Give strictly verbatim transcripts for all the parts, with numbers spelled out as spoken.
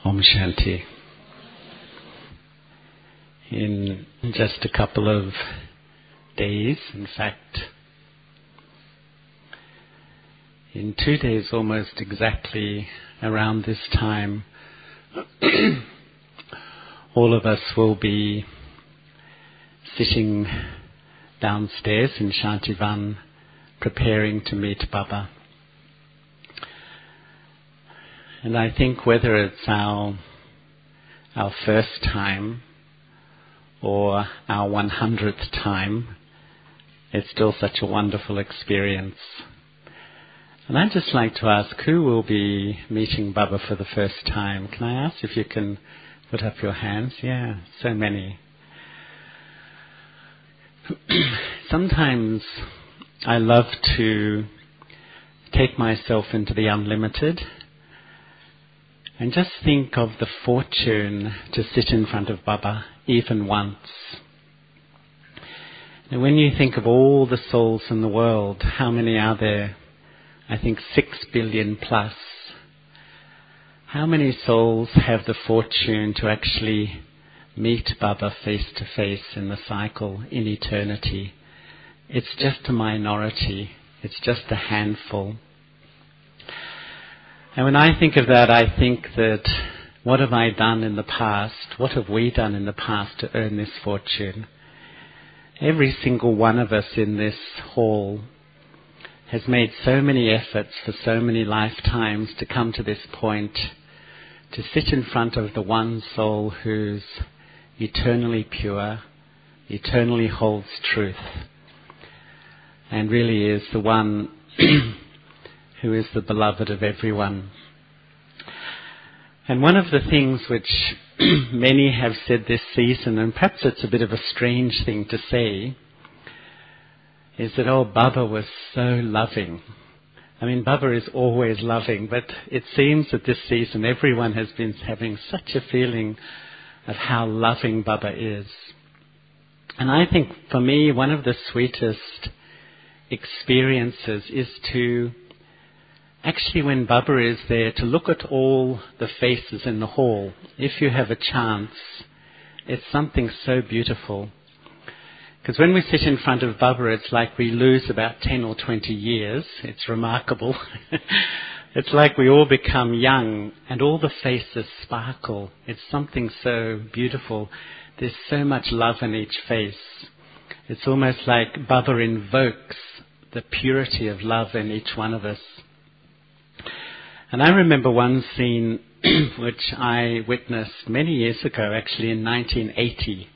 Om Shanti. In just a couple of days, in fact, in two days almost exactly around this time, all of us will be sitting downstairs in Shantivan preparing to meet Baba. And I think whether it's our our first time or our one hundredth time, it's still such a wonderful experience. And I'd just like to ask, who will be meeting Baba for the first time? Can I ask if you can put up your hands? Yeah, so many. Sometimes I love to take myself into the unlimited and just think of the fortune to sit in front of Baba even once. And when you think of all the souls in the world, how many are there? I think six billion plus. How many souls have the fortune to actually meet Baba face to face in the cycle in eternity? It's just a minority. It's just a handful. And when I think of that, I think that what have I done in the past? What have we done in the past to earn this fortune? Every single one of us in this hall has made so many efforts for so many lifetimes to come to this point, to sit in front of the one soul who's eternally pure, eternally holds truth, and really is the one who is the beloved of everyone. And one of the things which many have said this season, and perhaps it's a bit of a strange thing to say, is that, oh, Baba was so loving. I mean, Baba is always loving, but it seems that this season everyone has been having such a feeling of how loving Baba is. And I think for me, one of the sweetest experiences is to actually, when Baba is there, to look at all the faces in the hall. If you have a chance, it's something so beautiful. Because when we sit in front of Baba, it's like we lose about ten or twenty years. It's remarkable. It's like we all become young and all the faces sparkle. It's something so beautiful. There's so much love in each face. It's almost like Baba invokes the purity of love in each one of us. And I remember one scene which I witnessed many years ago, actually in nineteen eighty.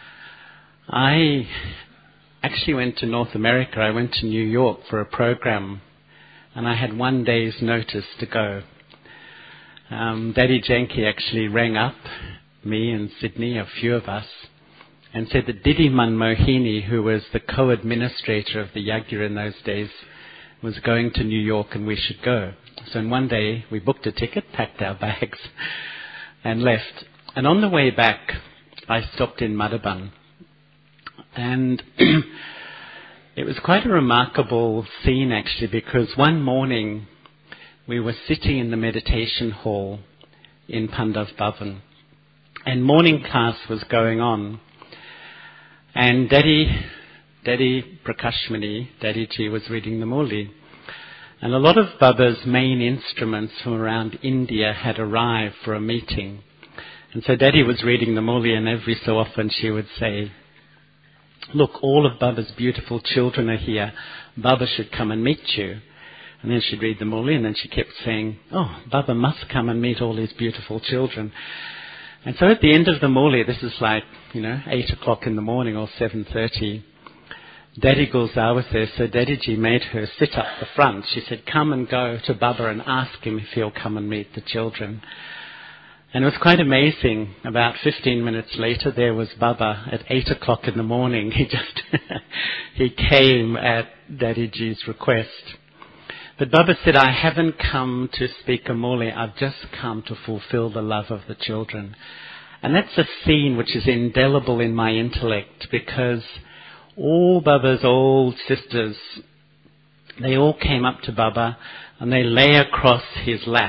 I actually went to North America. I went to New York for a program, and I had one day's notice to go. Um, Daddy Janki actually rang up me and Sydney, a few of us, and said that Didiman Mohini, who was the co-administrator of the Yagya in those days, was going to New York and we should go. So in one day we booked a ticket, packed our bags and left. And on the way back I stopped in Madhaban. And it was quite a remarkable scene actually, because one morning we were sitting in the meditation hall in Pandav Bhavan and morning class was going on. And Daddy, Daddy Prakashmani, Daddy Ji was reading the Murli. And a lot of Baba's main instruments from around India had arrived for a meeting. And so Daddy was reading the Murli, and every so often she would say, look, all of Baba's beautiful children are here. Baba should come and meet you. And then she'd read the Murli, and then she kept saying, oh, Baba must come and meet all his beautiful children. And so at the end of the Murli, this is like, you know, eight o'clock in the morning or seven thirty, Daddy Gulzar was there, so Daddy Ji made her sit up the front. She said, come and go to Baba and ask him if he'll come and meet the children. And it was quite amazing. About fifteen minutes later, there was Baba at eight o'clock in the morning. He just, he came at Daddy Ji's request. But Baba said, I haven't come to speak a Murli, I've just come to fulfill the love of the children. And that's a scene which is indelible in my intellect, because all Baba's old sisters, they all came up to Baba and they lay across his lap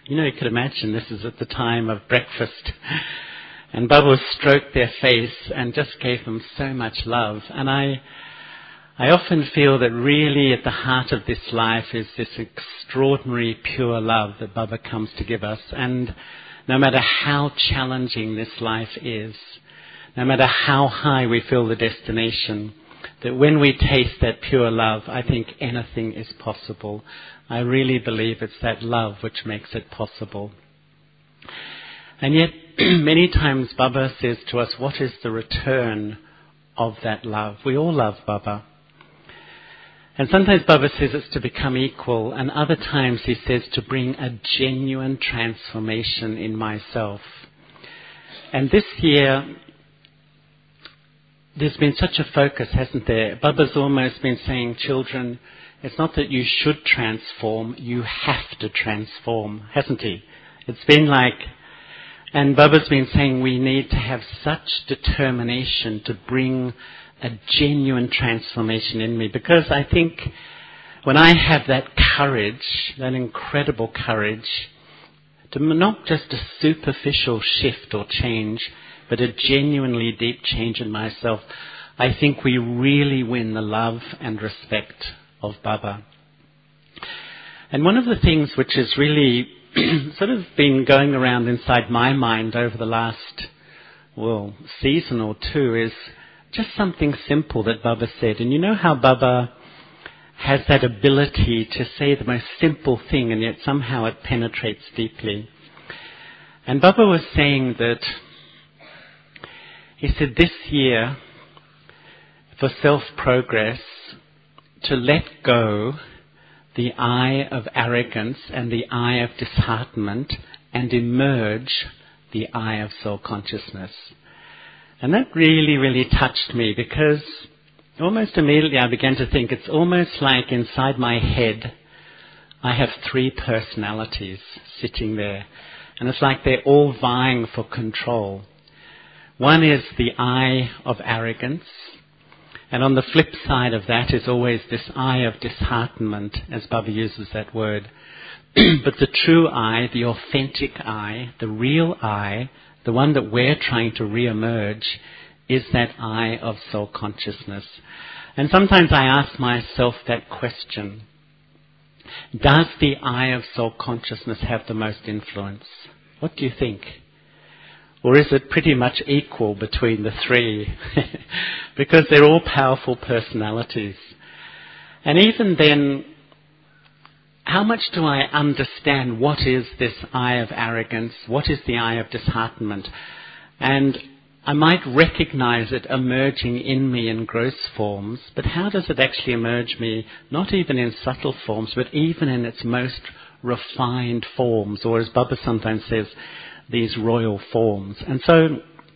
You know, you could imagine this is at the time of breakfast. And Baba stroked their face and just gave them so much love. And I I often feel that really at the heart of this life is this extraordinary pure love that Baba comes to give us. And no matter how challenging this life is, no matter how high we feel the destination, that when we taste that pure love, I think anything is possible. I really believe it's that love which makes it possible. And yet, many times Baba says to us, what is the return of that love? We all love Baba. And sometimes Baba says it's to become equal, and other times he says to bring a genuine transformation in myself. And this year, there's been such a focus, hasn't there? Baba's almost been saying, children, it's not that you should transform, you have to transform, hasn't he? It's been like, and Baba's been saying we need to have such determination to bring a genuine transformation in me. Because I think when I have that courage, that incredible courage, to not just a superficial shift or change, but a genuinely deep change in myself, I think we really win the love and respect of Baba. And one of the things which has really sort of been going around inside my mind over the last, well, season or two is just something simple that Baba said. And you know how Baba has that ability to say the most simple thing and yet somehow it penetrates deeply. And Baba was saying that, he said this year, for self-progress, to let go the eye of arrogance and the eye of disheartenment and emerge the eye of soul-consciousness. And that really, really touched me because almost immediately I began to think it's almost like inside my head I have three personalities sitting there. And it's like they're all vying for control. One is the eye of arrogance. And on the flip side of that is always this eye of disheartenment, as Baba uses that word. But the true eye, the authentic eye, the real eye, the one that we're trying to re-emerge, is that eye of soul consciousness. And sometimes I ask myself that question. Does the eye of soul consciousness have the most influence? What do you think? Or is it pretty much equal between the three? Because they're all powerful personalities. And even then, how much do I understand what is this eye of arrogance? What is the eye of disheartenment? And I might recognize it emerging in me in gross forms, but how does it actually emerge me, not even in subtle forms, but even in its most refined forms, or as Baba sometimes says, these royal forms. And so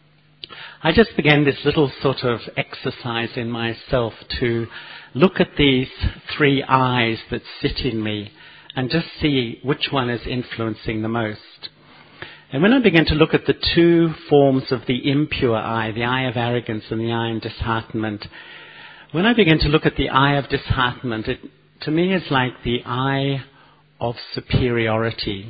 I just began this little sort of exercise in myself to look at these three eyes that sit in me and just see which one is influencing the most. And when I began to look at the two forms of the impure eye, the eye of arrogance and the eye of disheartenment, when I began to look at the eye of disheartenment, it to me is like the eye of superiority.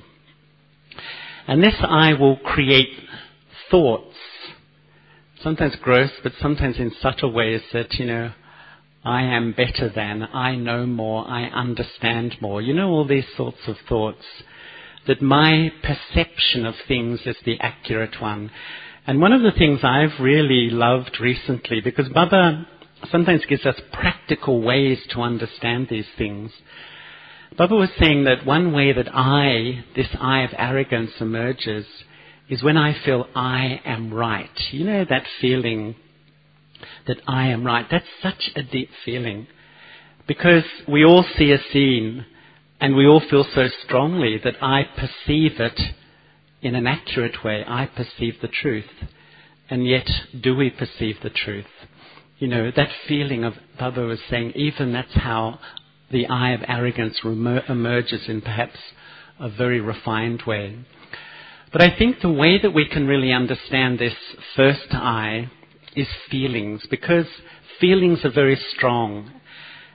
And this eye will create thoughts, sometimes gross, but sometimes in subtle ways that, you know, I am better than, I know more, I understand more. You know, all these sorts of thoughts, that my perception of things is the accurate one. And one of the things I've really loved recently, because Baba sometimes gives us practical ways to understand these things. Baba was saying that one way that I, this eye of arrogance emerges, is when I feel I am right. You know that feeling that I am right? That's such a deep feeling. Because we all see a scene and we all feel so strongly that I perceive it in an accurate way. I perceive the truth. And yet, do we perceive the truth? You know, that feeling of, Baba was saying, even that's how the eye of arrogance emerges in perhaps a very refined way. But I think the way that we can really understand this first eye is feelings, because feelings are very strong.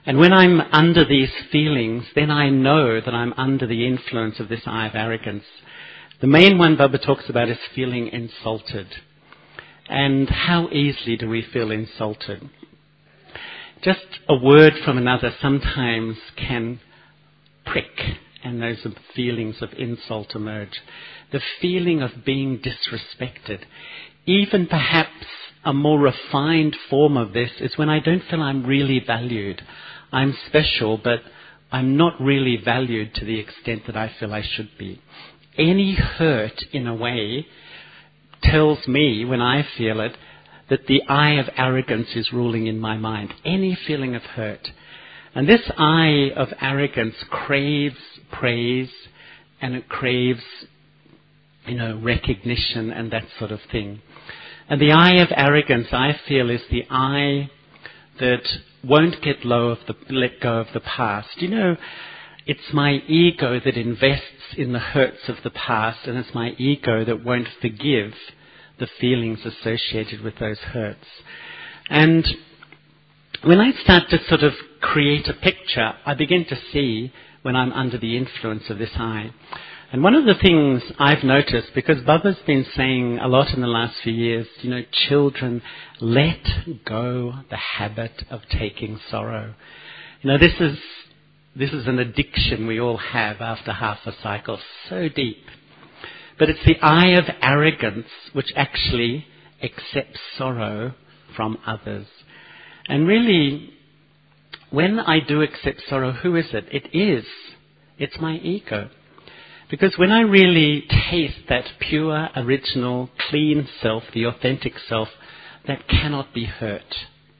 And when I'm under these feelings, then I know that I'm under the influence of this I of arrogance. The main one Baba talks about is feeling insulted. And how easily do we feel insulted? Just a word from another sometimes can prick, and those feelings of insult emerge. The feeling of being disrespected. Even perhaps a more refined form of this is when I don't feel I'm really valued. I'm special, but I'm not really valued to the extent that I feel I should be. Any hurt, in a way, tells me, when I feel it, that the I of arrogance is ruling in my mind. Any feeling of hurt. And this I of arrogance craves praise, and it craves, you know, recognition and that sort of thing. And the I of arrogance, I feel, is the I that won't get low of the, let go of the past. You know, it's my ego that invests in the hurts of the past, and it's my ego that won't forgive the feelings associated with those hurts. And when I start to sort of create a picture, I begin to see when I'm under the influence of this I. And one of the things I've noticed, because Baba's been saying a lot in the last few years, you know, children, let go the habit of taking sorrow. You know, this is this is an addiction we all have after half a cycle, so deep. But it's the I of arrogance which actually accepts sorrow from others. And really, when I do accept sorrow, who is it? It is. It's my ego. Because when I really taste that pure, original, clean self, the authentic self, that cannot be hurt.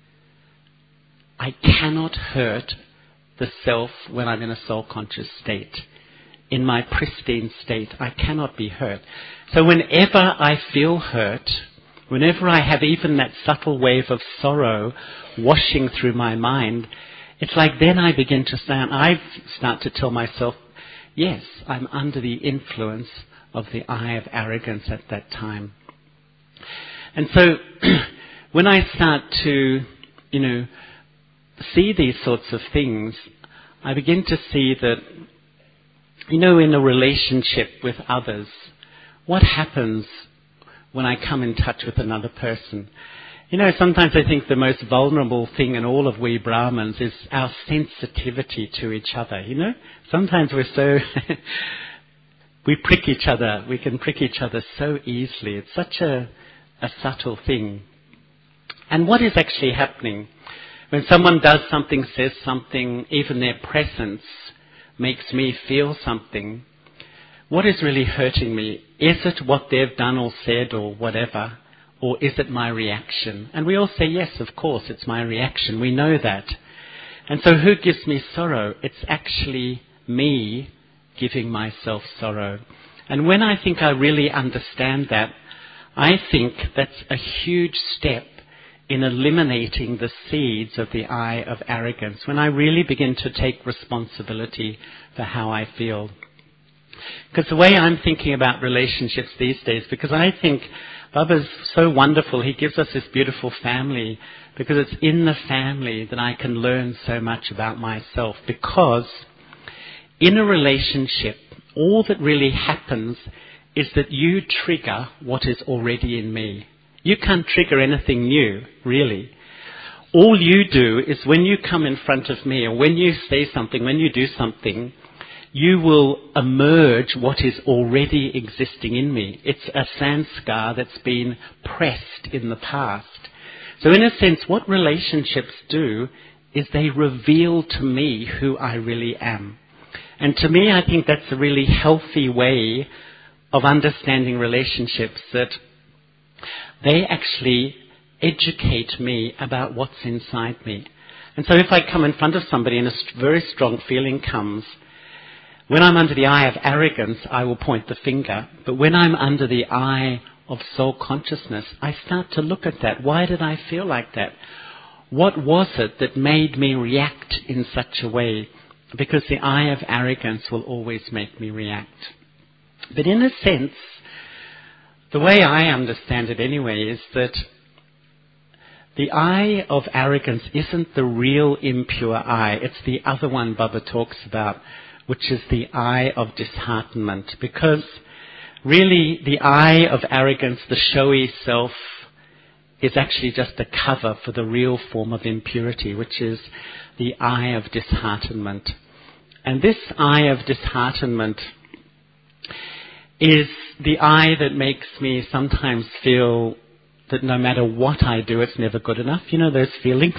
I cannot hurt the self when I'm in a soul-conscious state. In my pristine state, I cannot be hurt. So whenever I feel hurt, whenever I have even that subtle wave of sorrow washing through my mind, it's like then I begin to stand, I start to tell myself, yes, I'm under the influence of the I of arrogance at that time. And so when I start to, you know, see these sorts of things, I begin to see that, you know, in a relationship with others, what happens when I come in touch with another person? You know, sometimes I think the most vulnerable thing in all of we Brahmins is our sensitivity to each other, you know? Sometimes we're so... we prick each other. We can prick each other so easily. It's such a, a subtle thing. And what is actually happening? When someone does something, says something, even their presence makes me feel something, what is really hurting me? Is it what they've done or said or whatever? Or is it my reaction? And we all say, yes, of course, it's my reaction. We know that. And so who gives me sorrow? It's actually me giving myself sorrow. And when I think I really understand that, I think that's a huge step in eliminating the seeds of the I of arrogance. When I really begin to take responsibility for how I feel. Because the way I'm thinking about relationships these days, because I think Baba's so wonderful. He gives us this beautiful family because it's in the family that I can learn so much about myself. Because in a relationship, all that really happens is that you trigger what is already in me. You can't trigger anything new, really. All you do is when you come in front of me or when you say something, when you do something, you will emerge what is already existing in me. It's a sanskar that's been pressed in the past. So in a sense, what relationships do is they reveal to me who I really am. And to me, I think that's a really healthy way of understanding relationships, that they actually educate me about what's inside me. And so if I come in front of somebody and a very strong feeling comes, when I'm under the I of arrogance, I will point the finger. But when I'm under the I of soul consciousness, I start to look at that. Why did I feel like that? What was it that made me react in such a way? Because the I of arrogance will always make me react. But in a sense, the way I understand it anyway is that the eye of arrogance isn't the real impure eye. It's the other one Baba talks about, which is the eye of disheartenment. Because really the eye of arrogance, the showy self, is actually just a cover for the real form of impurity, which is the eye of disheartenment. And this eye of disheartenment is the eye that makes me sometimes feel that no matter what I do, it's never good enough. You know those feelings?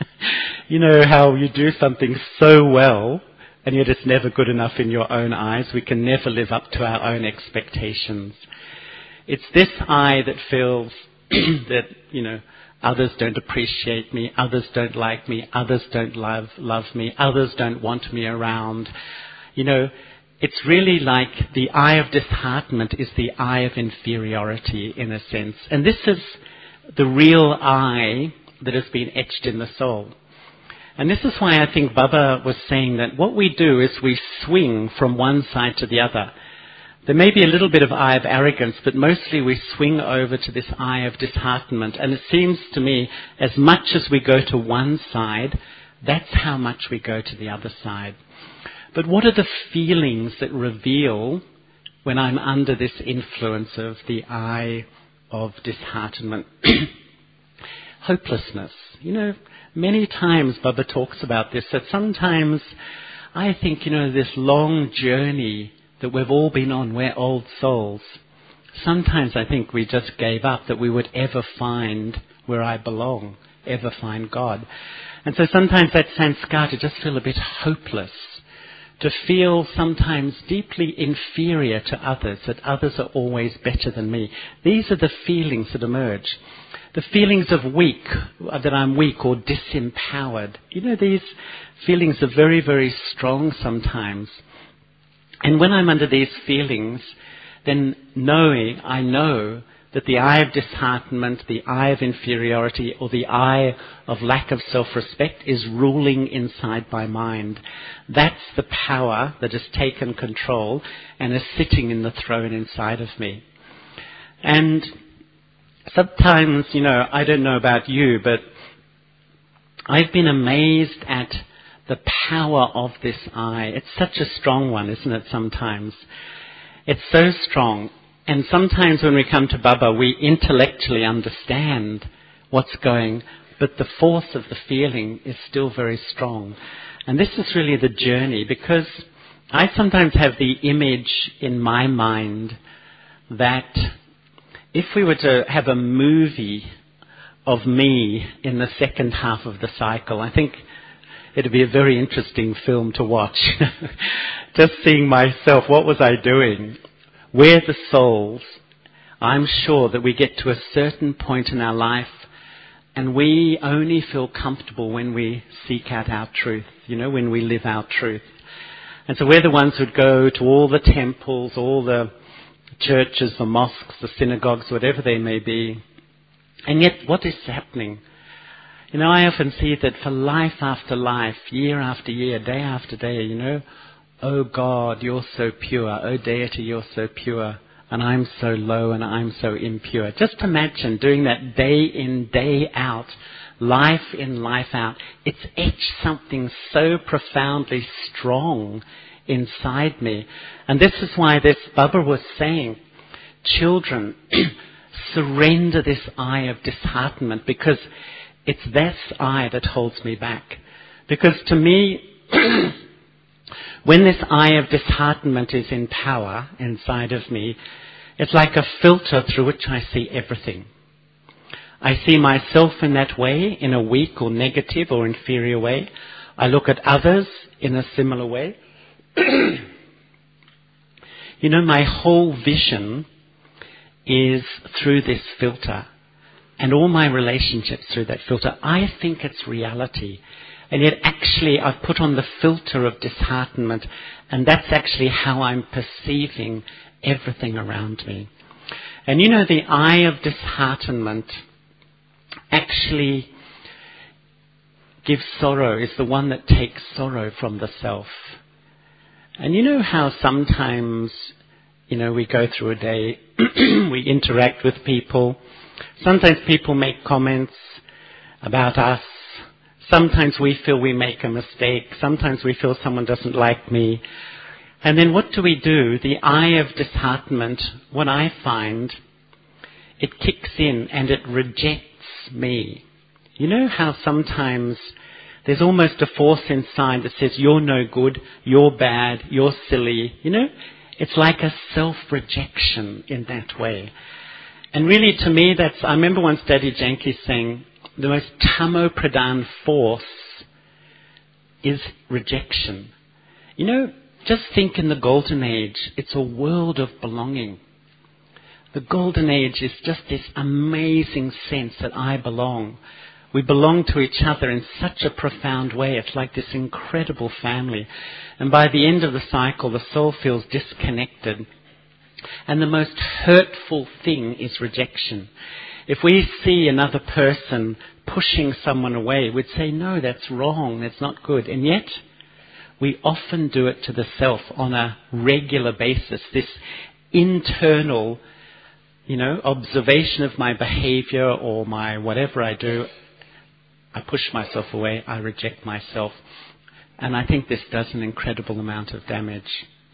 You know how you do something so well, and yet it's never good enough in your own eyes. We can never live up to our own expectations. It's this eye that feels that, you know, others don't appreciate me, others don't like me, others don't love love me, others don't want me around. You know, it's really like the eye of disheartenment is the eye of inferiority in a sense. And this is the real eye that has been etched in the soul. And this is why I think Baba was saying that what we do is we swing from one side to the other. There may be a little bit of eye of arrogance, but mostly we swing over to this eye of disheartenment. And it seems to me, as much as we go to one side, that's how much we go to the other side. But what are the feelings that reveal when I'm under this influence of the eye of disheartenment? Hopelessness. You know, many times Baba talks about this, that sometimes I think, you know, this long journey that we've all been on, we're old souls. Sometimes I think we just gave up that we would ever find where I belong, ever find God. And so sometimes that sanskar to just feel a bit hopeless, to feel sometimes deeply inferior to others, that others are always better than me. These are the feelings that emerge. The feelings of weak, that I'm weak or disempowered. You know, these feelings are very, very strong sometimes. And when I'm under these feelings, then knowing, I know that the eye of disheartenment, the eye of inferiority, or the eye of lack of self-respect is ruling inside my mind. That's the power that has taken control and is sitting in the throne inside of me. And sometimes, you know, I don't know about you, but I've been amazed at the power of this eye. It's such a strong one, isn't it, sometimes? It's so strong. And sometimes when we come to Baba, we intellectually understand what's going, but the force of the feeling is still very strong. And this is really the journey, because I sometimes have the image in my mind that if we were to have a movie of me in the second half of the cycle, I think it'd be a very interesting film to watch. Just seeing myself, what was I doing? We're the souls. I'm sure that we get to a certain point in our life and we only feel comfortable when we seek out our truth, you know, when we live our truth. And so we're the ones who'd go to all the temples, all the churches, the mosques, the synagogues, whatever they may be. And yet what is happening? You know, I often see that for life after life, year after year, day after day, you know, oh God, you're so pure. Oh deity, you're so pure. And I'm so low and I'm so impure. Just imagine doing that day in, day out, life in, life out. It's etched something so profoundly strong inside me. And this is why this Baba was saying, children, surrender this eye of disheartenment, because it's this eye that holds me back. Because to me, when this eye of disheartenment is in power inside of me, it's like a filter through which I see everything. I see myself in that way, in a weak or negative or inferior way. I look at others in a similar way. You know, my whole vision is through this filter. And all my relationships through that filter. I think it's reality. And yet actually I've put on the filter of disheartenment, and that's actually how I'm perceiving everything around me. And you know, the eye of disheartenment actually gives sorrow, is the one that takes sorrow from the self. And you know how sometimes, you know, we go through a day, we interact with people, sometimes people make comments, about us. Sometimes we feel we make a mistake. Sometimes we feel someone doesn't like me. And then what do we do? The eye of disheartenment, what I find, it kicks in and it rejects me. You know how sometimes there's almost a force inside that says, you're no good, you're bad, you're silly. You know, it's like a self-rejection in that way. And really, to me, that's, I remember once Daddy Janki saying, the most tamo pradhan force is rejection. You know, just think in the Golden Age, it's a world of belonging. The Golden Age is just this amazing sense that I belong. We belong to each other in such a profound way. It's like this incredible family. And by the end of the cycle, the soul feels disconnected. And the most hurtful thing is rejection. If we see another person pushing someone away, we'd say, no, that's wrong, that's not good. And yet, we often do it to the self on a regular basis. This internal, you know, observation of my behavior or my whatever I do, I push myself away, I reject myself. And I think this does an incredible amount of damage.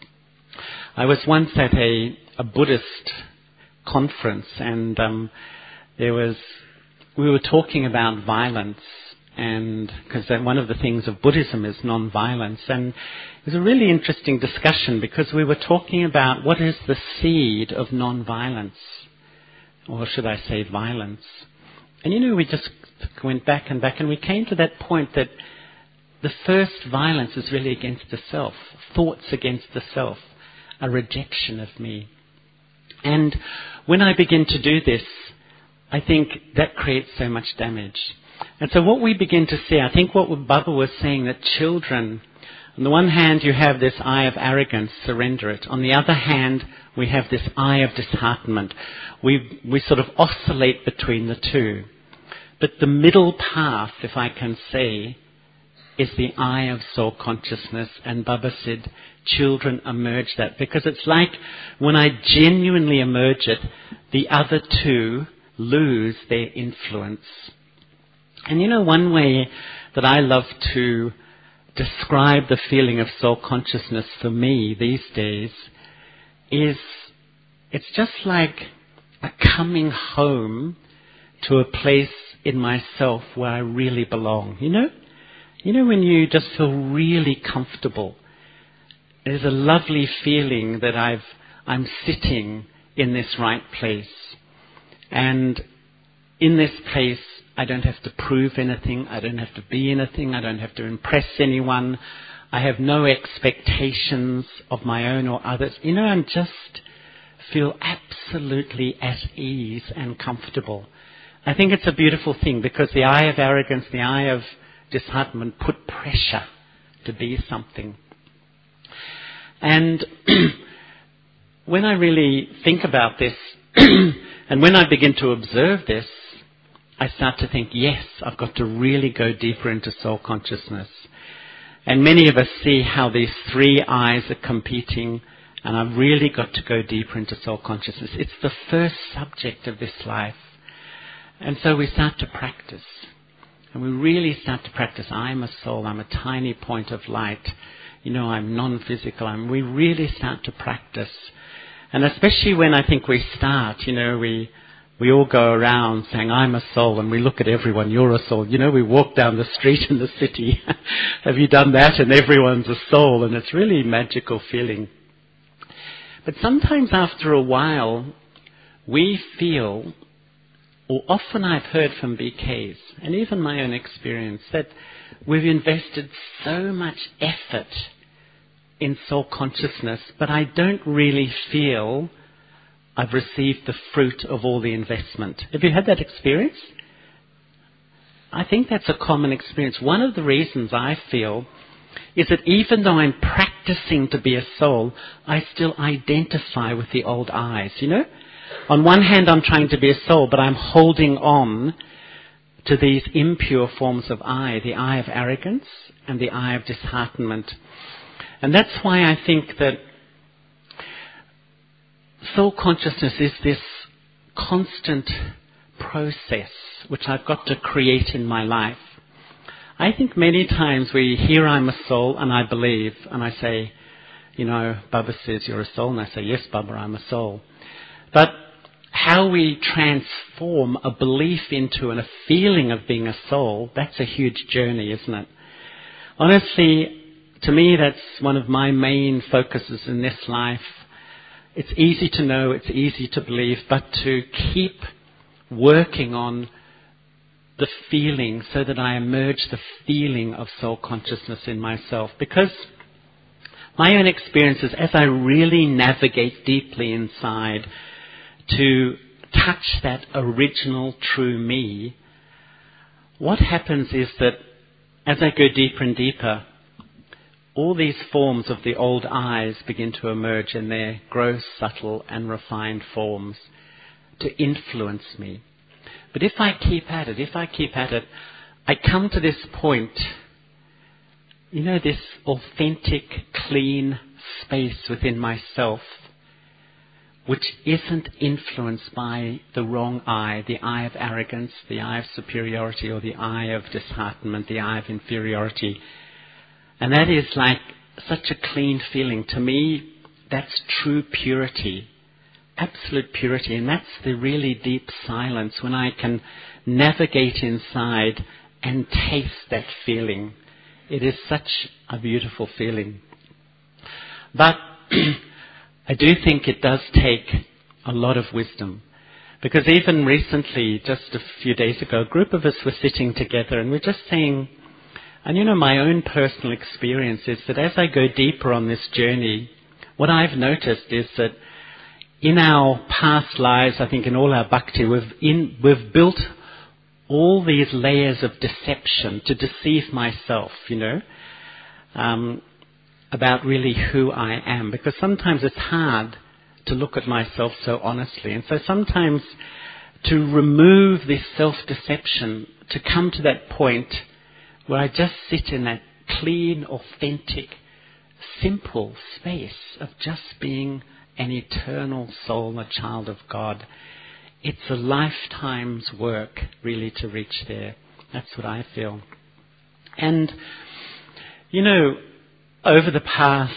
I was once at a, a Buddhist conference, and um, there was, we were talking about violence, and because one of the things of Buddhism is non-violence, and it was a really interesting discussion because we were talking about what is the seed of non-violence, or should I say violence. And you know, we just went back and back, and we came to that point that the first violence is really against the self, thoughts against the self, a rejection of me. And when I begin to do this, I think that creates so much damage. And so what we begin to see, I think what Baba was saying, that children, on the one hand you have this eye of arrogance, surrender it. On the other hand, we have this eye of disheartenment. We, we sort of oscillate between the two. But the middle path, if I can say, is the eye of soul consciousness. And Baba said, children emerge that. Because it's like when I genuinely emerge it, the other two lose their influence. And you know, one way that I love to describe the feeling of soul consciousness for me these days is it's just like a coming home to a place in myself where I really belong. You know? You know when you just feel really comfortable. There's a lovely feeling that I've, I'm sitting in this right place. And in this place, I don't have to prove anything. I don't have to be anything. I don't have to impress anyone. I have no expectations of my own or others. You know, I just feel absolutely at ease and comfortable. I think it's a beautiful thing because the eye of arrogance, the eye of disheartenment put pressure to be something. And when I really think about this, and when I begin to observe this, I start to think, yes, I've got to really go deeper into soul consciousness. And many of us see how these three eyes are competing, and I've really got to go deeper into soul consciousness. It's the first subject of this life. And so we start to practice. And we really start to practice. I'm a soul. I'm a tiny point of light. You know, I'm non-physical. And we really start to practice. And especially when I think we start, you know, we we all go around saying, I'm a soul, and we look at everyone, you're a soul. You know, we walk down the street in the city. Have you done that? And everyone's a soul, and it's really a magical feeling. But sometimes after a while, we feel, or often I've heard from B Ks, and even my own experience, that we've invested so much effort in soul consciousness, but I don't really feel I've received the fruit of all the investment. Have you had that experience? I think that's a common experience. One of the reasons I feel is that even though I'm practicing to be a soul, I still identify with the old eyes, you know? On one hand, I'm trying to be a soul, but I'm holding on to these impure forms of I, the eye of arrogance and the eye of disheartenment. And that's why I think that soul consciousness is this constant process which I've got to create in my life. I think many times we hear I'm a soul and I believe, and I say, you know, Baba says you're a soul, and I say, yes, Baba, I'm a soul. But how we transform a belief into and a feeling of being a soul, that's a huge journey, isn't it? Honestly, to me, that's one of my main focuses in this life. It's easy to know, it's easy to believe, but to keep working on the feeling so that I emerge the feeling of soul consciousness in myself. Because my own experience is, as I really navigate deeply inside to touch that original true me, what happens is that as I go deeper and deeper, all these forms of the old eyes begin to emerge in their gross, subtle and refined forms to influence me. But if I keep at it, if I keep at it, I come to this point, you know, this authentic, clean space within myself, which isn't influenced by the wrong eye, the eye of arrogance, the eye of superiority, or the eye of disheartenment, the eye of inferiority. And that is like such a clean feeling. To me, that's true purity, absolute purity. And that's the really deep silence when I can navigate inside and taste that feeling. It is such a beautiful feeling. But I do think it does take a lot of wisdom. Because even recently, just a few days ago, a group of us were sitting together and we're just saying, and you know, my own personal experience is that as I go deeper on this journey, what I've noticed is that in our past lives, I think in all our bhakti, we've, in, we've built all these layers of deception to deceive myself, you know, um, about really who I am. Because sometimes it's hard to look at myself so honestly. And so sometimes to remove this self-deception, to come to that point where I just sit in that clean, authentic, simple space of just being an eternal soul, a child of God. It's a lifetime's work, really, to reach there. That's what I feel. And, you know, over the past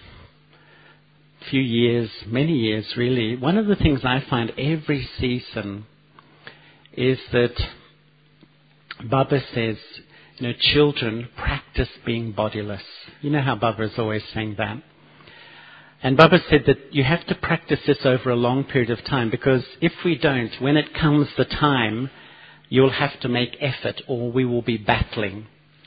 few years, many years really, one of the things I find every season is that Baba says, you know, children, practice being bodiless. You know how Baba is always saying that. And Baba said that you have to practice this over a long period of time, because if we don't, when it comes the time, you'll have to make effort or we will be battling.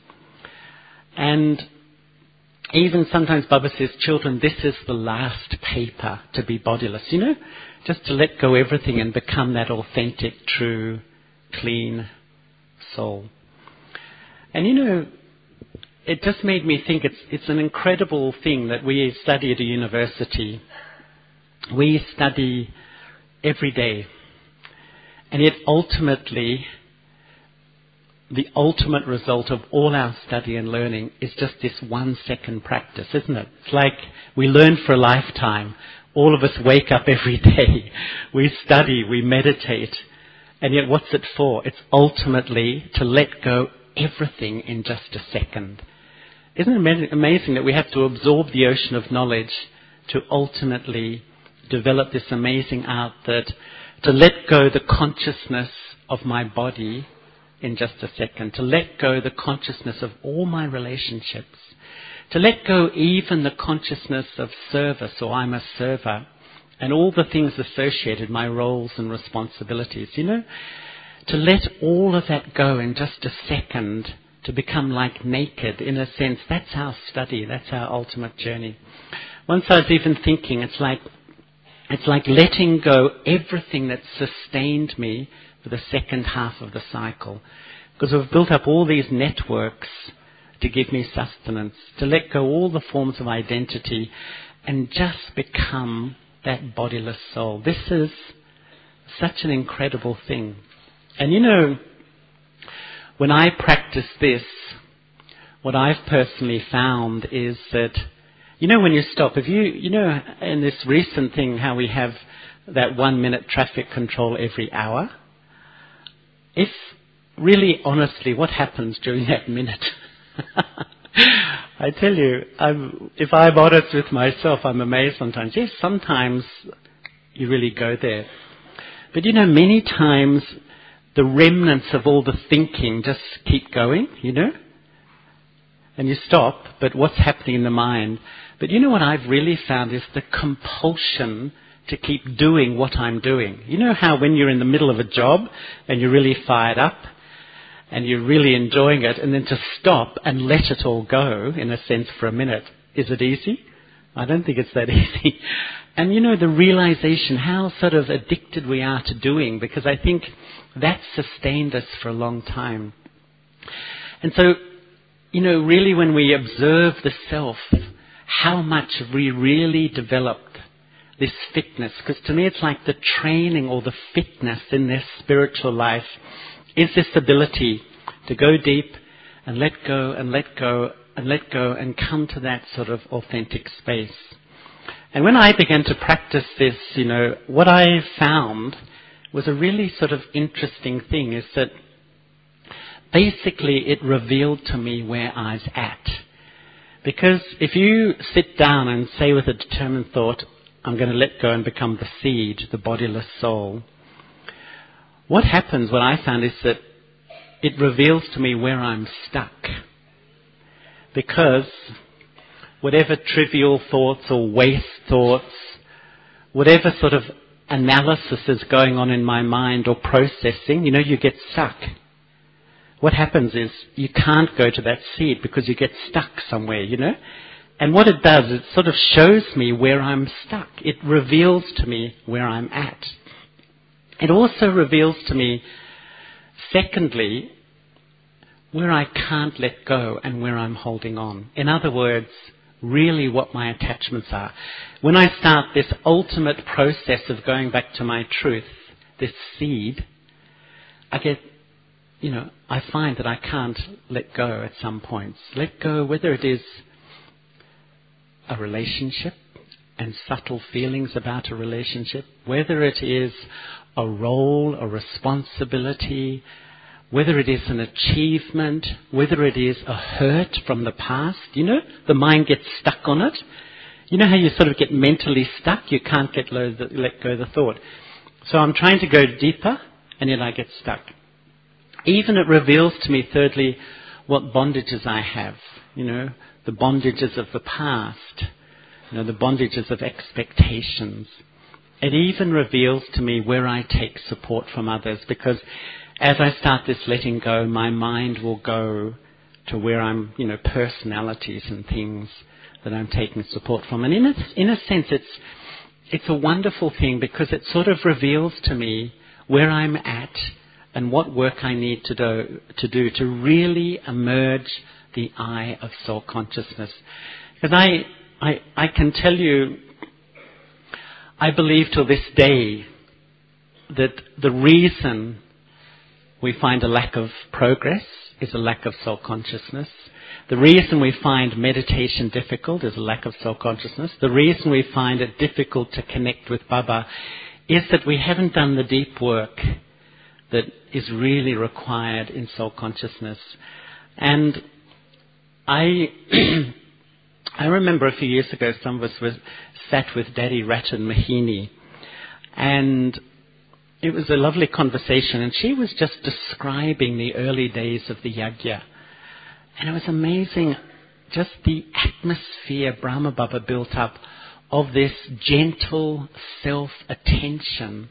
And even sometimes Baba says, children, this is the last paper to be bodiless. You know, just to let go everything and become that authentic, true, clean soul. And you know, it just made me think it's it's an incredible thing that we study at a university. We study every day. And yet ultimately, the ultimate result of all our study and learning is just this one second practice, isn't it? It's like we learn for a lifetime. All of us wake up every day. We study, we meditate. And yet what's it for? It's ultimately to let go everything in just a second. Isn't it amazing that we have to absorb the ocean of knowledge to ultimately develop this amazing art that to let go the consciousness of my body in just a second, to let go the consciousness of all my relationships, to let go even the consciousness of service, or I'm a server, and all the things associated, my roles and responsibilities, you know, to let all of that go in just a second, to become like naked, in a sense. That's our study, that's our ultimate journey. Once I was even thinking, it's like it's like letting go everything that sustained me for the second half of the cycle. Because we've built up all these networks to give me sustenance, to let go all the forms of identity and just become that bodiless soul. This is such an incredible thing. And you know, when I practice this, what I've personally found is that, you know, when you stop, if you, you know, in this recent thing, how we have that one minute traffic control every hour, if really honestly, what happens during that minute? I tell you, I'm, if I'm honest with myself, I'm amazed sometimes. Yes, sometimes you really go there. But you know, many times the remnants of all the thinking just keep going, you know? And you stop, but what's happening in the mind? But you know what I've really found is the compulsion to keep doing what I'm doing. You know how when you're in the middle of a job and you're really fired up and you're really enjoying it, and then to stop and let it all go, in a sense, for a minute, is it easy? I don't think it's that easy. And you know, the realization how sort of addicted we are to doing, because I think that's sustained us for a long time. And so, you know, really when we observe the self, how much have we really developed this fitness? Because to me it's like the training or the fitness in this spiritual life is this ability to go deep and let go and let go and let go and come to that sort of authentic space. And when I began to practice this, you know, what I found was a really sort of interesting thing is that basically it revealed to me where I was at. Because if you sit down and say with a determined thought, I'm going to let go and become the seed, the bodiless soul, what happens, what I found is that it reveals to me where I'm stuck. Because whatever trivial thoughts or waste thoughts, whatever sort of analysis is going on in my mind or processing, you know, you get stuck. What happens is you can't go to that seed because you get stuck somewhere, you know. And what it does, it sort of shows me where I'm stuck. It reveals to me where I'm at. It also reveals to me, secondly, where I can't let go and where I'm holding on. In other words, really what my attachments are. When I start this ultimate process of going back to my truth, this seed, I get, you know, I find that I can't let go at some points. Let go, whether it is a relationship and subtle feelings about a relationship, whether it is a role, a responsibility, whether it is an achievement, whether it is a hurt from the past. You know, the mind gets stuck on it. You know how you sort of get mentally stuck? You can't get lo- the, let go of the thought. So I'm trying to go deeper, and yet I get stuck. Even it reveals to me, thirdly, what bondages I have. You know, the bondages of the past. You know, the bondages of expectations. It even reveals to me where I take support from others, because as I start this letting go, my mind will go to where I'm, you know, personalities and things that I'm taking support from. And in a, in a sense, it's it's a wonderful thing, because it sort of reveals to me where I'm at and what work I need to do to do to really emerge the eye of soul consciousness. Because I, I, I can tell you, I believe till this day that the reason we find a lack of progress is a lack of soul consciousness. The reason we find meditation difficult is a lack of soul consciousness. The reason we find it difficult to connect with Baba is that we haven't done the deep work that is really required in soul consciousness. And I I remember a few years ago some of us was sat with Daddy Ratan Mahini, and it was a lovely conversation, and she was just describing the early days of the yajna. And it was amazing, just the atmosphere Brahma Baba built up of this gentle self-attention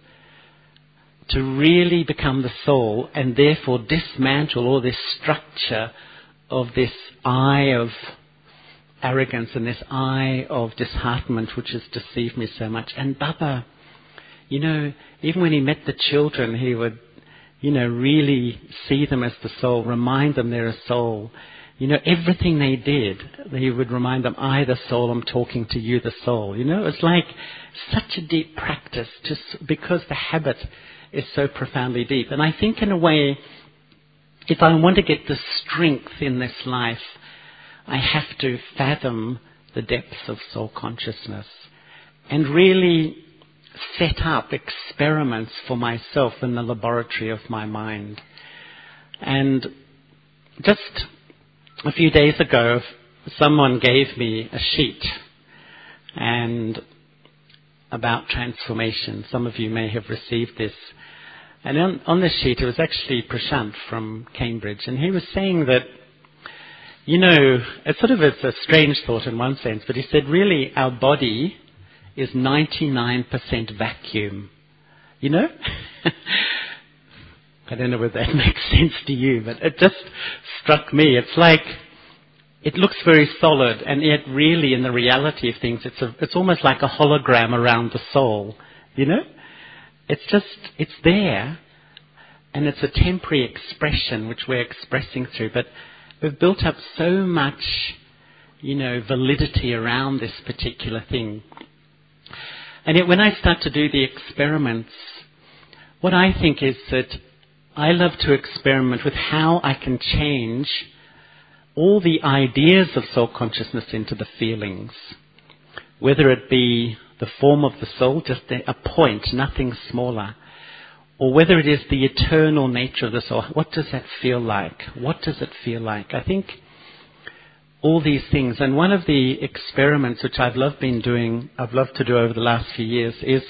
to really become the soul, and therefore dismantle all this structure of this eye of arrogance and this eye of disheartenment which has deceived me so much. And Baba, you know, even when he met the children, he would, you know, really see them as the soul, remind them they're a soul. You know, everything they did, he would remind them, I, the soul, am talking to you, the soul. You know, it's like such a deep practice, just because the habit is so profoundly deep. And I think in a way, if I want to get the strength in this life, I have to fathom the depths of soul consciousness and really set up experiments for myself in the laboratory of my mind. And just a few days ago, someone gave me a sheet and about transformation. Some of you may have received this. And on, on this sheet, it was actually Prashant from Cambridge. And he was saying that, you know, it sort of is a strange thought in one sense, but he said, really, our body is ninety-nine percent vacuum. You know? I don't know whether that makes sense to you, but it just struck me. It's like, it looks very solid, and yet really in the reality of things, it's a, it's almost like a hologram around the soul. You know? It's just, it's there, and it's a temporary expression which we're expressing through, but we've built up so much, you know, validity around this particular thing. And yet when I start to do the experiments, what I think is that I love to experiment with how I can change all the ideas of soul consciousness into the feelings. Whether it be the form of the soul, just a point, nothing smaller. Or whether it is the eternal nature of the soul. What does that feel like? What does it feel like? I think all these things. And one of the experiments which I've loved been doing, I've loved to do over the last few years, is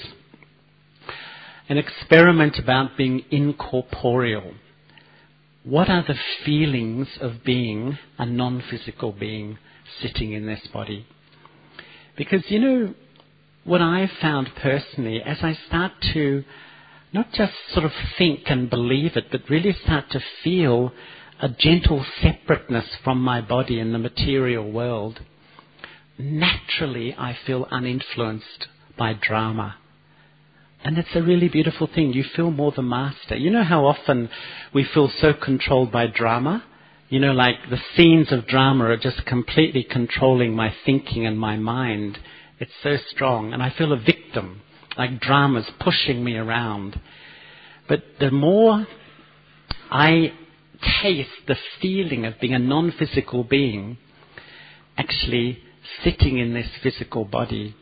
an experiment about being incorporeal. What are the feelings of being a non-physical being sitting in this body? Because, you know, what I've found personally, as I start to not just sort of think and believe it, but really start to feel a gentle separateness from my body in the material world, naturally I feel uninfluenced by drama. And it's a really beautiful thing. You feel more the master. You know how often we feel so controlled by drama? You know, like the scenes of drama are just completely controlling my thinking and my mind. It's so strong. And I feel a victim, like drama's pushing me around. But the more I taste the feeling of being a non-physical being, actually sitting in this physical body,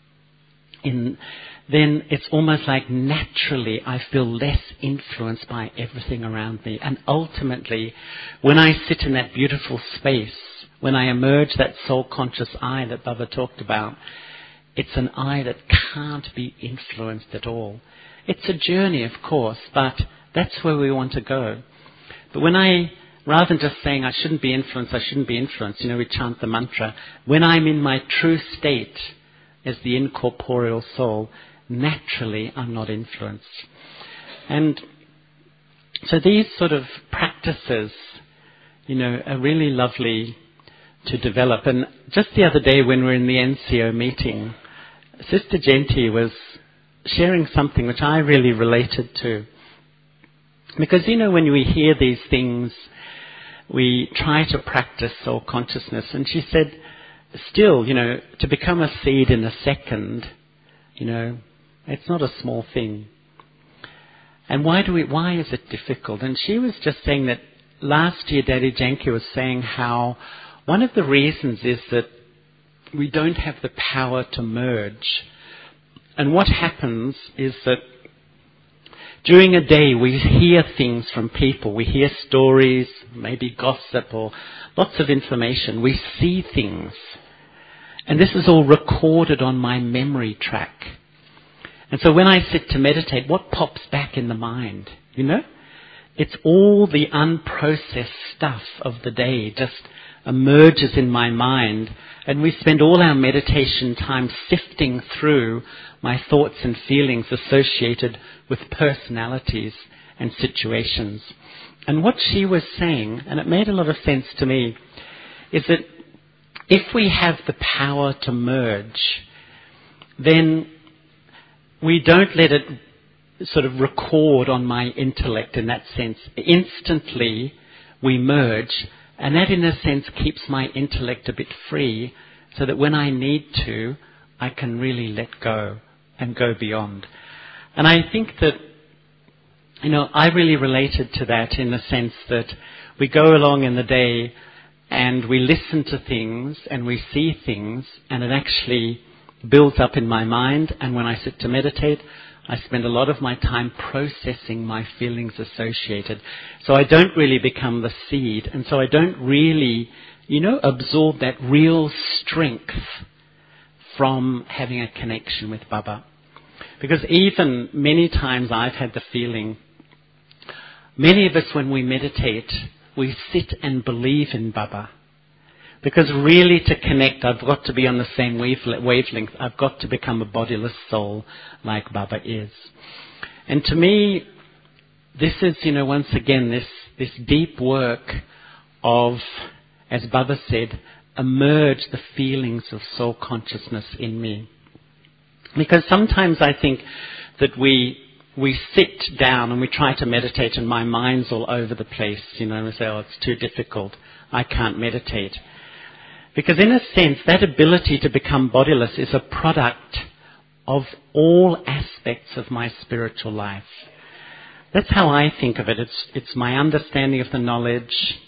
in, then it's almost like naturally I feel less influenced by everything around me. And ultimately, when I sit in that beautiful space, when I emerge that soul-conscious eye that Baba talked about, it's an eye that can't be influenced at all. It's a journey, of course, but that's where we want to go. But when I, rather than just saying I shouldn't be influenced, I shouldn't be influenced, you know, we chant the mantra, when I'm in my true state as the incorporeal soul, naturally I'm not influenced. And so these sort of practices, you know, are really lovely to develop. And just the other day when we were in the N C O meeting, Sister Genti was sharing something which I really related to. Because, you know, when we hear these things, we try to practice soul consciousness. And she said, still, you know, to become a seed in a second, you know, it's not a small thing. And why do we, why is it difficult? And she was just saying that last year Daddy Janki was saying how one of the reasons is that we don't have the power to merge. And what happens is that during a day we hear things from people. We hear stories, maybe gossip or lots of information. We see things. And this is all recorded on my memory track. And so when I sit to meditate, what pops back in the mind? You know? It's all the unprocessed stuff of the day just emerges in my mind. And we spend all our meditation time sifting through my thoughts and feelings associated with personalities and situations. And what she was saying, and it made a lot of sense to me, is that if we have the power to merge, then we don't let it sort of record on my intellect in that sense. Instantly we merge, and that in a sense keeps my intellect a bit free, so that when I need to, I can really let go and go beyond. And I think that, you know, I really related to that in the sense that we go along in the day and we listen to things and we see things, and it actually builds up in my mind, and when I sit to meditate, I spend a lot of my time processing my feelings associated. So I don't really become the seed, and so I don't really, you know, absorb that real strength from having a connection with Baba. Because even many times I've had the feeling, many of us when we meditate, we sit and believe in Baba. Because really to connect, I've got to be on the same wavelength. I've got to become a bodiless soul like Baba is. And to me, this is, you know, once again, this, this deep work of, as Baba said, emerge the feelings of soul consciousness in me. Because sometimes I think that we we sit down and we try to meditate and my mind's all over the place, you know, and we say, oh, it's too difficult, I can't meditate. Because in a sense, that ability to become bodiless is a product of all aspects of my spiritual life. That's how I think of it. It's, it's my understanding of the knowledge.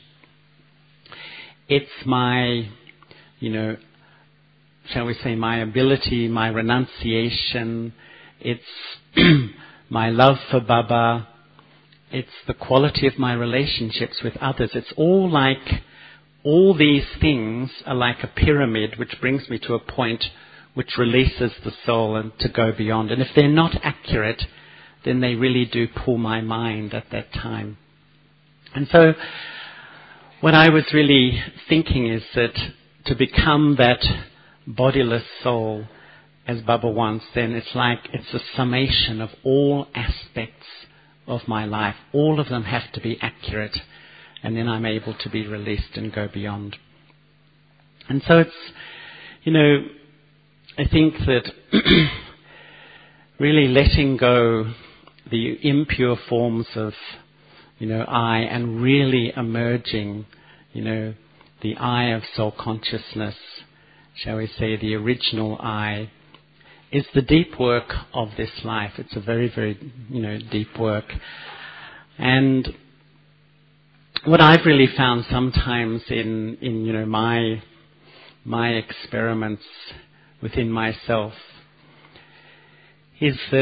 It's my, you know, shall we say, my ability, my renunciation. It's my love for Baba. It's the quality of my relationships with others. It's all like, all these things are like a pyramid which brings me to a point which releases the soul and to go beyond. And if they're not accurate, then they really do pull my mind at that time. And so what I was really thinking is that to become that bodiless soul as Baba wants, then it's like it's a summation of all aspects of my life. All of them have to be accurate, and then I'm able to be released and go beyond. And so it's, you know, I think that really letting go the impure forms of, you know, I, and really emerging, you know, the I of soul consciousness, shall we say, the original I, is the deep work of this life. It's a very, very, you know, deep work. And what I've really found sometimes in, in you know, my my experiments within myself is that,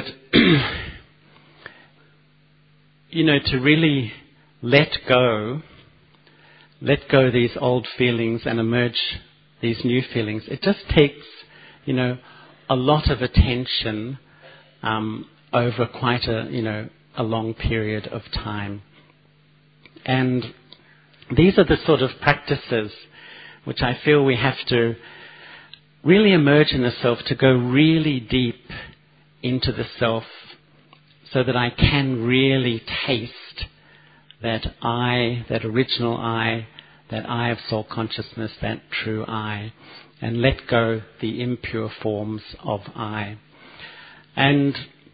you know, to really let go, let go these old feelings and emerge these new feelings. It just takes, you know, a lot of attention um, over quite a, you know, a long period of time. And these are the sort of practices which I feel we have to really emerge in the self, to go really deep into the self, so that I can really taste that I, that original I, that I of soul consciousness, that true I, and let go the impure forms of I. And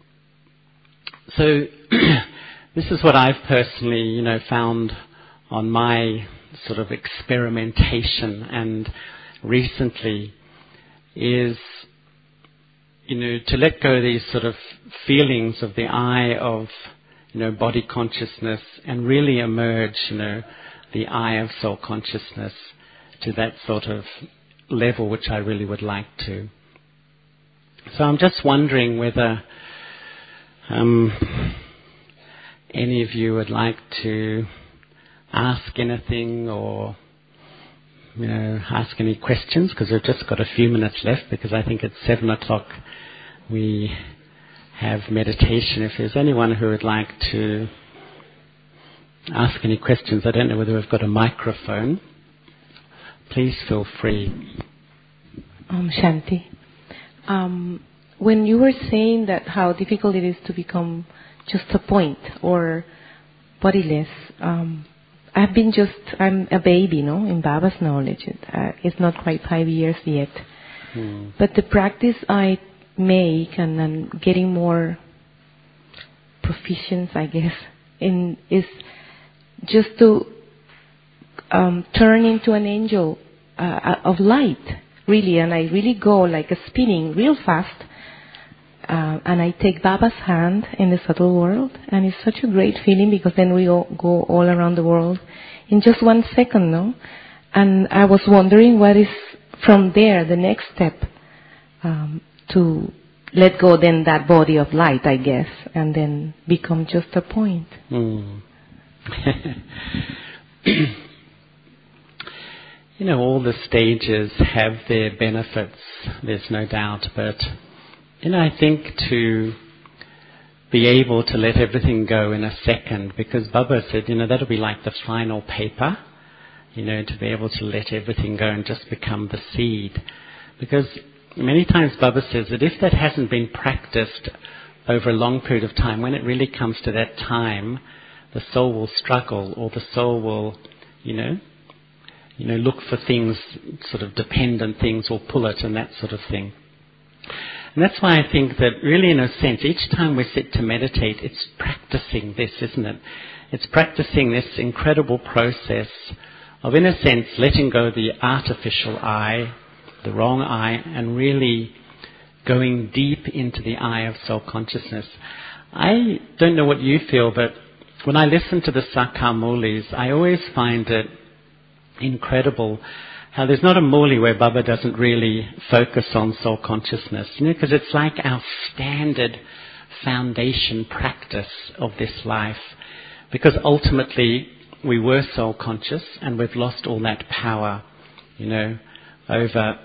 so this is what I've personally, you know, found on my sort of experimentation and recently is, you know, to let go these sort of feelings of the I of, you know, body consciousness and really emerge, you know, the I of soul consciousness to that sort of level which I really would like to. So I'm just wondering whether um, any of you would like to ask anything or, you know, ask any questions, because we've just got a few minutes left, because I think at seven o'clock we have meditation. If there's anyone who would like to ask any questions, I don't know whether we've got a microphone. Please feel free. Um, Shanti, um, when you were saying that how difficult it is to become just a point or bodiless, um, I've been just, I'm a baby, no, in Baba's knowledge. Uh, it's not quite five years yet. Hmm. But the practice I make, and I'm getting more proficiency, I guess, in is just to um, turn into an angel uh, of light, really. And I really go like a spinning real fast. Uh, and I take Baba's hand in the subtle world, and it's such a great feeling, because then we all go all around the world in just one second, no? And I was wondering what is from there the next step um, to let go then that body of light, I guess, and then become just a point. Mm. You know, all the stages have their benefits, there's no doubt, but, you know, I think to be able to let everything go in a second, because Baba said, you know, that'll be like the final paper, you know, to be able to let everything go and just become the seed. Because many times Baba says that if that hasn't been practiced over a long period of time, when it really comes to that time, the soul will struggle, or the soul will, you know, you know, look for things, sort of dependent things, or pull it and that sort of thing. And that's why I think that really, in a sense, each time we sit to meditate, it's practicing this, isn't it? It's practicing this incredible process of, in a sense, letting go the artificial I, the wrong I, and really going deep into the I of soul-consciousness. I don't know what you feel, but when I listen to the Sakar-Mulis, I always find it incredible how there's not a Muli where Baba doesn't really focus on soul consciousness, you know, because it's like our standard foundation practice of this life. Because ultimately we were soul conscious and we've lost all that power, you know, over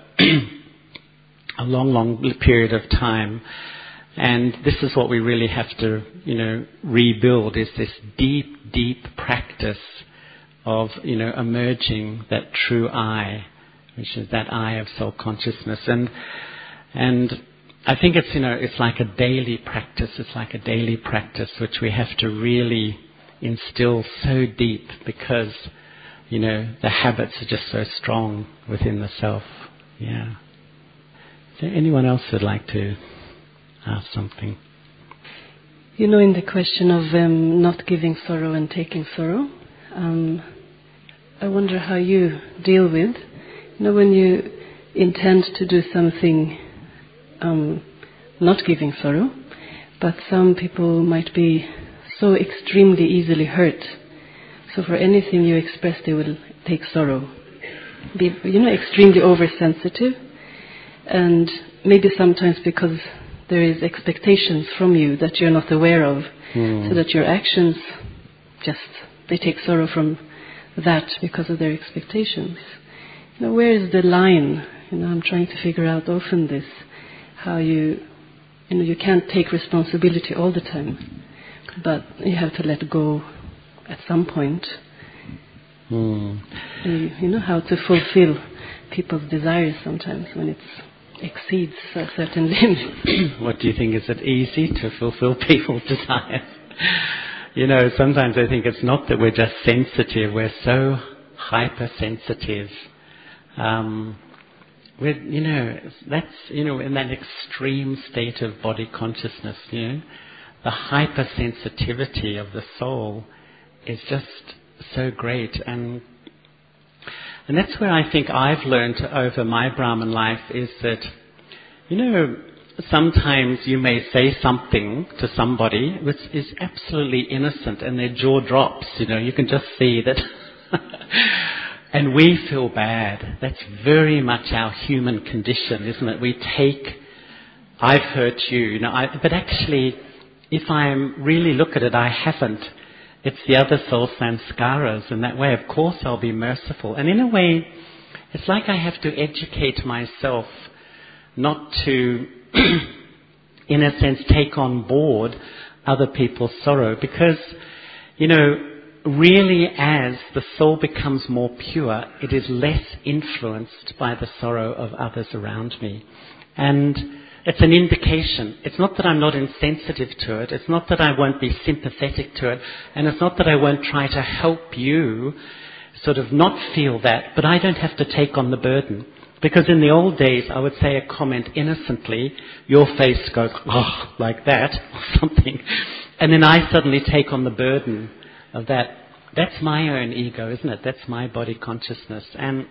a long, long period of time. And this is what we really have to, you know, rebuild, is this deep, deep practice of, you know, emerging that true I, which is that I of soul consciousness. And and I think it's, you know, it's like a daily practice. It's like a daily practice which we have to really instill so deep, because, you know, the habits are just so strong within the self. Yeah. Is there anyone else who'd like to ask something? You know, in the question of um, not giving sorrow and taking sorrow, um, I wonder how you deal with, you know, when you intend to do something um, not giving sorrow, but some people might be so extremely easily hurt. So for anything you express, they will take sorrow. Be, you know, extremely oversensitive, and maybe sometimes because there is expectations from you that you're not aware of, mm. so that your actions just, they take sorrow from that because of their expectations. You know, where is the line? You know, I'm trying to figure out often this, how you, you know, you can't take responsibility all the time, but you have to let go at some point. Mm. You, you know, how to fulfill people's desires sometimes when it exceeds a certain limit. What do you think? Is it easy to fulfill people's desires? You know, sometimes I think it's not that we're just sensitive, we're so hypersensitive. Um, we're, you know, that's, you know, in that extreme state of body consciousness, you know, the hypersensitivity of the soul is just so great. And and that's where I think I've learned over my Brahman life, is that, you know, sometimes you may say something to somebody which is absolutely innocent and their jaw drops, you know, you can just see that. And we feel bad. That's very much our human condition, isn't it? We take, I've hurt you, you know, I, but actually, if I really look at it, I haven't. It's the other soul samskaras, and that way, of course, I'll be merciful. And in a way, it's like I have to educate myself not to, in a sense, take on board other people's sorrow. Because, you know, really as the soul becomes more pure, it is less influenced by the sorrow of others around me. And it's an indication. It's not that I'm not insensitive to it. It's not that I won't be sympathetic to it. And it's not that I won't try to help you sort of not feel that, but I don't have to take on the burden. Because in the old days, I would say a comment innocently, your face goes, oh, like that, or something. And then I suddenly take on the burden of that. That's my own ego, isn't it? That's my body consciousness. And,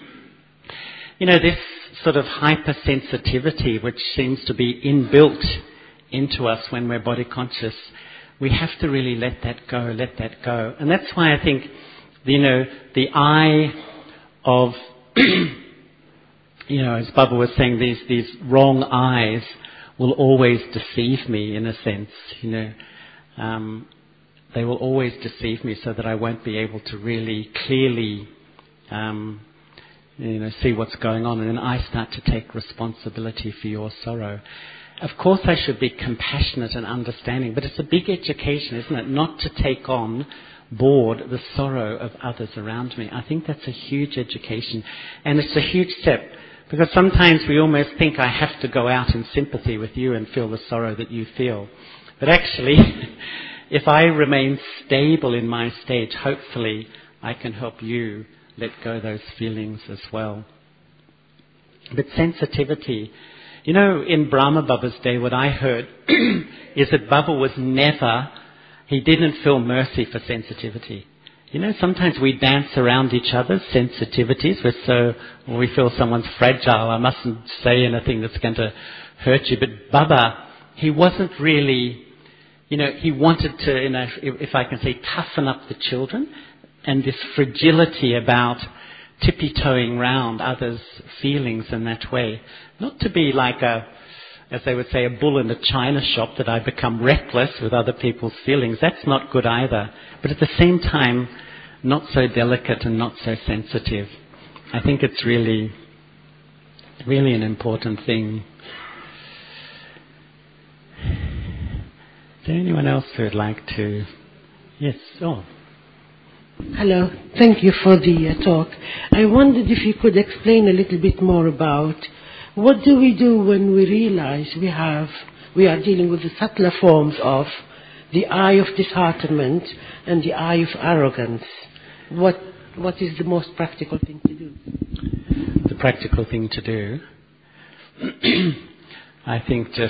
you know, this sort of hypersensitivity, which seems to be inbuilt into us when we're body conscious, we have to really let that go, let that go. And that's why I think, you know, the I of, you know, as Baba was saying, these, these wrong I's, will always deceive me in a sense, you know. Um, they will always deceive me so that I won't be able to really clearly, um, you know, see what's going on. And then I start to take responsibility for your sorrow. Of course I should be compassionate and understanding, but it's a big education, isn't it? Not to take on board the sorrow of others around me. I think that's a huge education. And it's a huge step, because sometimes we almost think I have to go out in sympathy with you and feel the sorrow that you feel. But actually, if I remain stable in my state, hopefully I can help you let go those feelings as well. But sensitivity, you know, in Brahma Baba's day, what I heard is that Baba was never, he didn't feel mercy for sensitivity. You know, sometimes we dance around each other's sensitivities. We're so, when we feel someone's fragile, I mustn't say anything that's going to hurt you. But Baba, he wasn't really, you know, he wanted to, you know, if, if I can say, toughen up the children, and this fragility about tippy-toeing round others' feelings in that way. Not to be like a, as they would say, a bull in a china shop, that I become reckless with other people's feelings. That's not good either. But at the same time, not so delicate and not so sensitive. I think it's really, really an important thing. Is there anyone else who would like to? Yes, oh. Hello, thank you for the uh, talk. I wondered if you could explain a little bit more about what do we do when we realize we have, we are dealing with the subtler forms of the eye of disheartenment and the eye of arrogance. What, what is the most practical thing to do? The practical thing to do? I think just,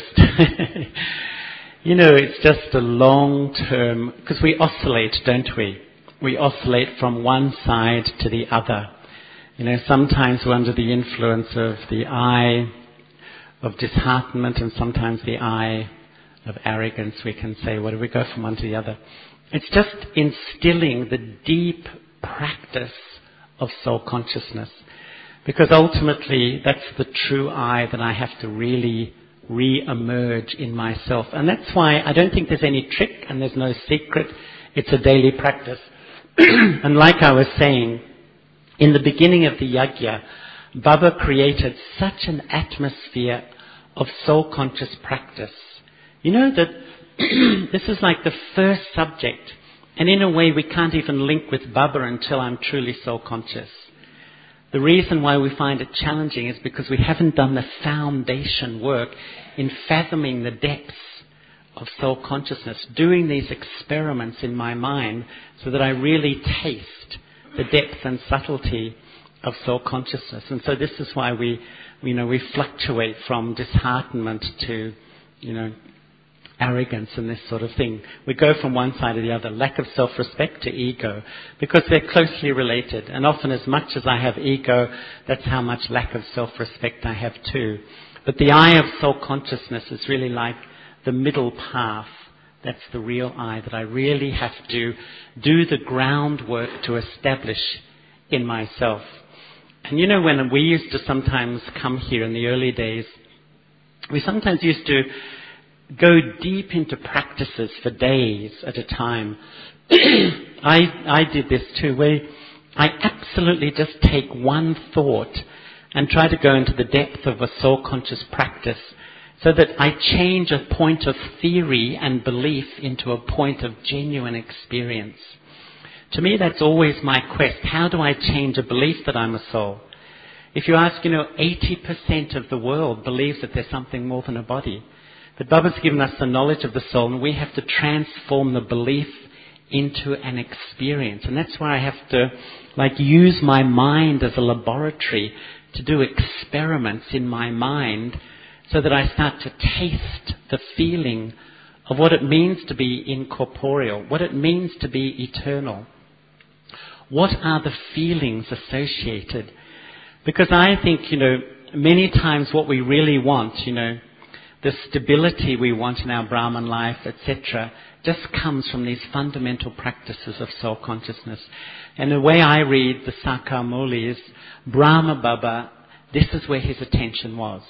you know, it's just a long-term, because we oscillate, don't we? We oscillate from one side to the other. You know, sometimes we're under the influence of the eye of disheartenment, and sometimes the eye of arrogance. We can say, well, do we go from one to the other? It's just instilling the deep practice of soul consciousness. Because ultimately, that's the true I that I have to really re-emerge in myself. And that's why I don't think there's any trick and there's no secret. It's a daily practice. And like I was saying, in the beginning of the yajna, Baba created such an atmosphere of soul-conscious practice. You know that this is like the first subject, and in a way we can't even link with Baba until I'm truly soul-conscious. The reason why we find it challenging is because we haven't done the foundation work in fathoming the depths of soul consciousness, doing these experiments in my mind so that I really taste the depth and subtlety of soul consciousness. And so this is why we, you know, we fluctuate from disheartenment to, you know, arrogance and this sort of thing. We go from one side to the other, lack of self-respect to ego, because they're closely related. And often as much as I have ego, that's how much lack of self-respect I have too. But the eye of soul consciousness is really like the middle path. That's the real I that I really have to do the groundwork to establish in myself. And you know, when we used to sometimes come here in the early days, we sometimes used to go deep into practices for days at a time. I, I did this too, where I absolutely just take one thought and try to go into the depth of a soul-conscious practice, so that I change a point of theory and belief into a point of genuine experience. To me, that's always my quest. How do I change a belief that I'm a soul? If you ask, you know, eighty percent of the world believes that there's something more than a body. But Baba's given us the knowledge of the soul, and we have to transform the belief into an experience. And that's why I have to, like, use my mind as a laboratory to do experiments in my mind, so that I start to taste the feeling of what it means to be incorporeal, what it means to be eternal. What are the feelings associated? Because I think, you know, many times what we really want, you know, the stability we want in our Brahman life, et cetera, just comes from these fundamental practices of soul consciousness. And the way I read the Sakya Muni is, Brahma Baba, this is where his attention was.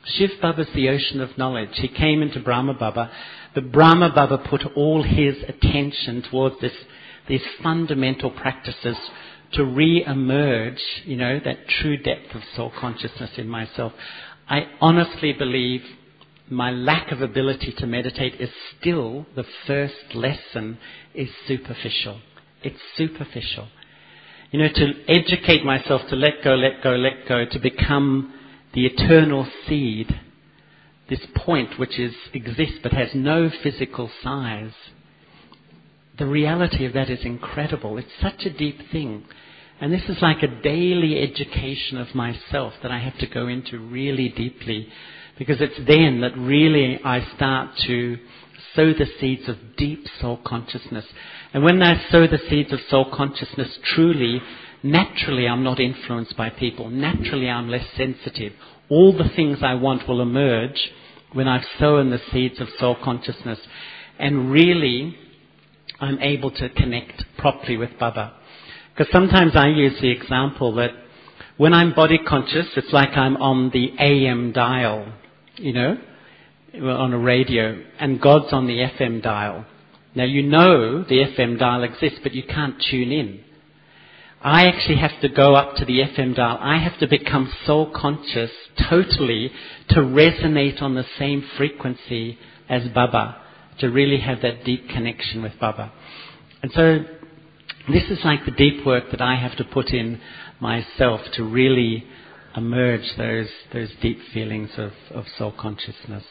Shiv Baba's the ocean of knowledge. He came into Brahma Baba, but Brahma Baba put all his attention towards this, these fundamental practices to re-emerge, you know, that true depth of soul consciousness in myself. I honestly believe my lack of ability to meditate is still the first lesson is superficial. It's superficial. You know, to educate myself to let go, let go, let go, to become the eternal seed, this point which is exists but has no physical size. The reality of that is incredible. It's such a deep thing. And this is like a daily education of myself that I have to go into really deeply, because it's then that really I start to sow the seeds of deep soul consciousness. And when I sow the seeds of soul consciousness truly, naturally I'm not influenced by people. Naturally I'm less sensitive. All the things I want will emerge when I've sown the seeds of soul consciousness. And really I'm able to connect properly with Baba. Because sometimes I use the example that when I'm body conscious, it's like I'm on the A M dial, you know, on a radio, and God's on the F M dial. Now you know the F M dial exists, but you can't tune in. I actually have to go up to the F M dial. I have to become soul conscious totally to resonate on the same frequency as Baba, to really have that deep connection with Baba. And so this is like the deep work that I have to put in myself to really emerge those those deep feelings of, of soul consciousness.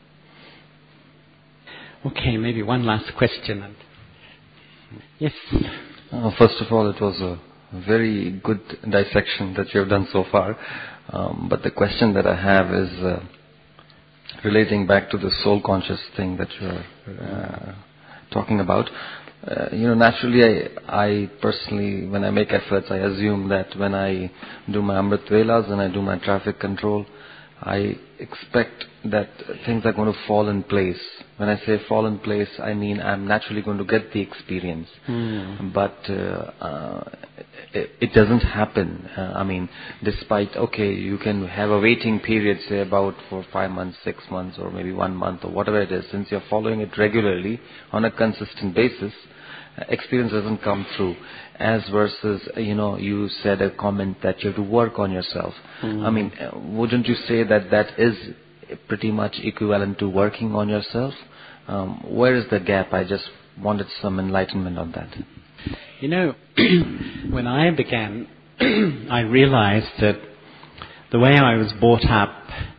Okay, maybe one last question. Yes? Uh, first of all, it was a very good dissection that you have done so far. Um, but the question that I have is uh, relating back to the soul conscious thing that you are uh, talking about. Uh, you know, naturally, I, I personally, when I make efforts, I assume that when I do my Amrit Velas and I do my traffic control, I expect that things are going to fall in place. When I say fall in place, I mean I'm naturally going to get the experience. Mm. But uh, uh, it, it doesn't happen. Uh, I mean, despite, okay, you can have a waiting period, say about for five months, six months, or maybe one month, or whatever it is. Since you're following it regularly on a consistent basis, experience doesn't come through. As versus, you know, you said a comment that you have to work on yourself. Mm. I mean, wouldn't you say that that is pretty much equivalent to working on yourself? Um, where is the gap? I just wanted some enlightenment on that. You know, when I began, I realized that the way I was brought up,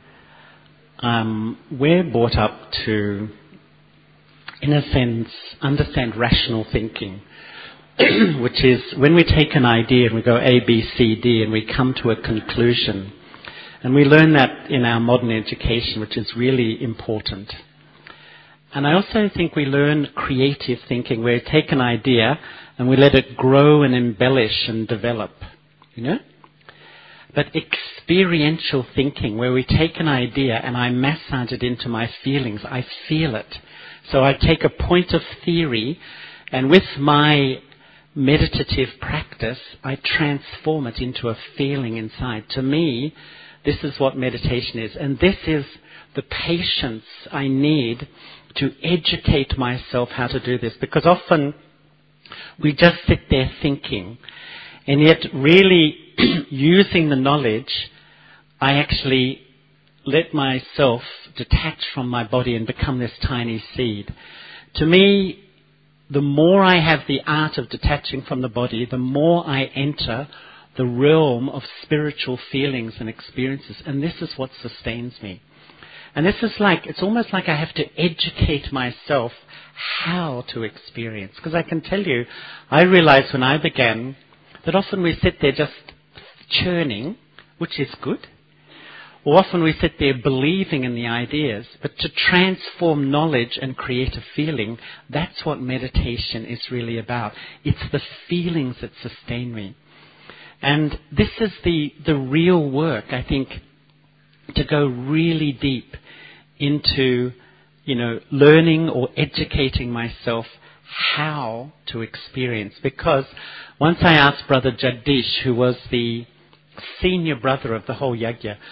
um, we're brought up to, in a sense, understand rational thinking, which is when we take an idea and we go A, B, C, D, and we come to a conclusion. And we learn that in our modern education, which is really important. And I also think we learn creative thinking, where we take an idea and we let it grow and embellish and develop, you know? But experiential thinking, where we take an idea and I massage it into my feelings, I feel it. So I take a point of theory, and with my meditative practice, I transform it into a feeling inside. To me, this is what meditation is. And this is the patience I need to educate myself how to do this. Because often we just sit there thinking, and yet really using the knowledge, I actually let myself detach from my body and become this tiny seed. To me, the more I have the art of detaching from the body, the more I enter the realm of spiritual feelings and experiences. And this is what sustains me. And this is like, it's almost like I have to educate myself how to experience. Because I can tell you, I realized when I began that often we sit there just churning, which is good. Or often we sit there believing in the ideas, but to transform knowledge and create a feeling, that's what meditation is really about. It's the feelings that sustain me. And this is the, the real work, I think, to go really deep into, you know, learning or educating myself how to experience. Because once I asked Brother Jagdish, who was the senior brother of the whole yajna,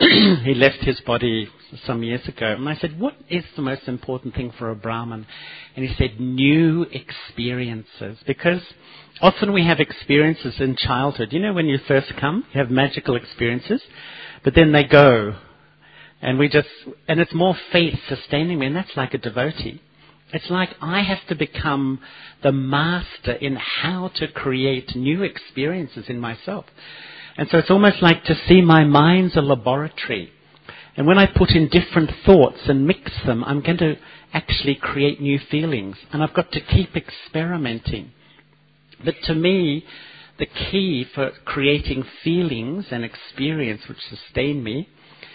he left his body some years ago. And I said, what is the most important thing for a Brahmin? And he said, new experiences. Because often we have experiences in childhood. You know, when you first come, you have magical experiences, but then they go. And we just, and it's more faith sustaining me, and that's like a devotee. It's like I have to become the master in how to create new experiences in myself. And so it's almost like to see my mind's a laboratory. And when I put in different thoughts and mix them, I'm going to actually create new feelings. And I've got to keep experimenting. But to me, the key for creating feelings and experience which sustain me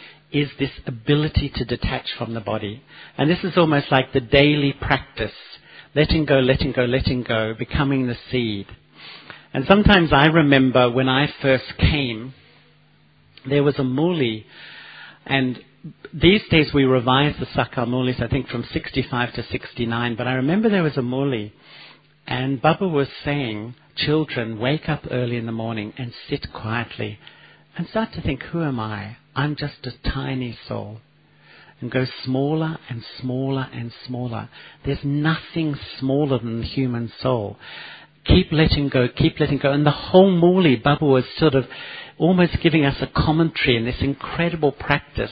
is this ability to detach from the body. And this is almost like the daily practice. Letting go, letting go, letting go, becoming the seed. And sometimes I remember when I first came, there was a muli. And these days we revise the Sakar Mulis, I think from sixty-five to sixty-nine. But I remember there was a muli. And Baba was saying, children, wake up early in the morning and sit quietly. And start to think, who am I? I'm just a tiny soul. And go smaller and smaller and smaller. There's nothing smaller than the human soul. Keep letting go, keep letting go. And the whole Muli, Baba was sort of almost giving us a commentary in this incredible practice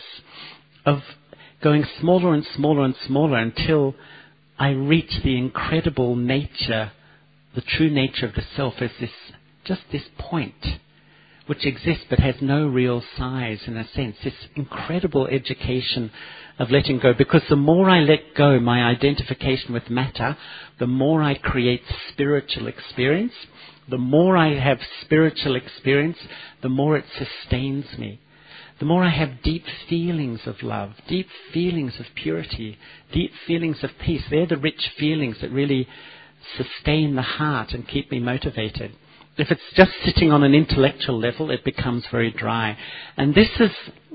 of going smaller and smaller and smaller until I reach the incredible nature, the true nature of the self as this, just this point, which exists but has no real size in a sense. This incredible education of letting go. Because the more I let go my identification with matter, the more I create spiritual experience. The more I have spiritual experience, the more it sustains me. The more I have deep feelings of love, deep feelings of purity, deep feelings of peace. They're the rich feelings that really sustain the heart and keep me motivated. If it's just sitting on an intellectual level, it becomes very dry. And this is,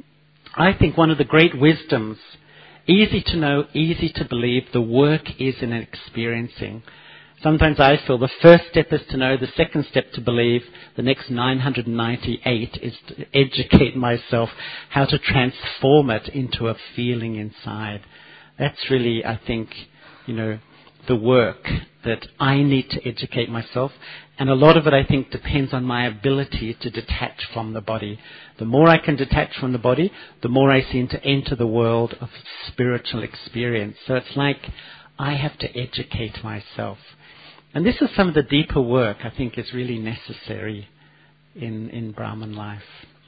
I think, one of the great wisdoms. Easy to know, easy to believe. The work is in experiencing. Sometimes I feel the first step is to know, the second step to believe, the next nine hundred ninety-eight is to educate myself how to transform it into a feeling inside. That's really, I think, you know, the work that I need to educate myself. And a lot of it, I think, depends on my ability to detach from the body. The more I can detach from the body, the more I seem to enter the world of spiritual experience. So it's like I have to educate myself. And this is some of the deeper work I think is really necessary in, in Brahman life.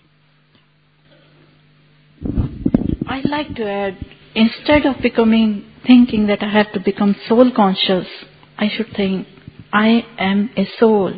I'd like to add, instead of becoming, thinking that I have to become soul conscious, I should think, I am a soul.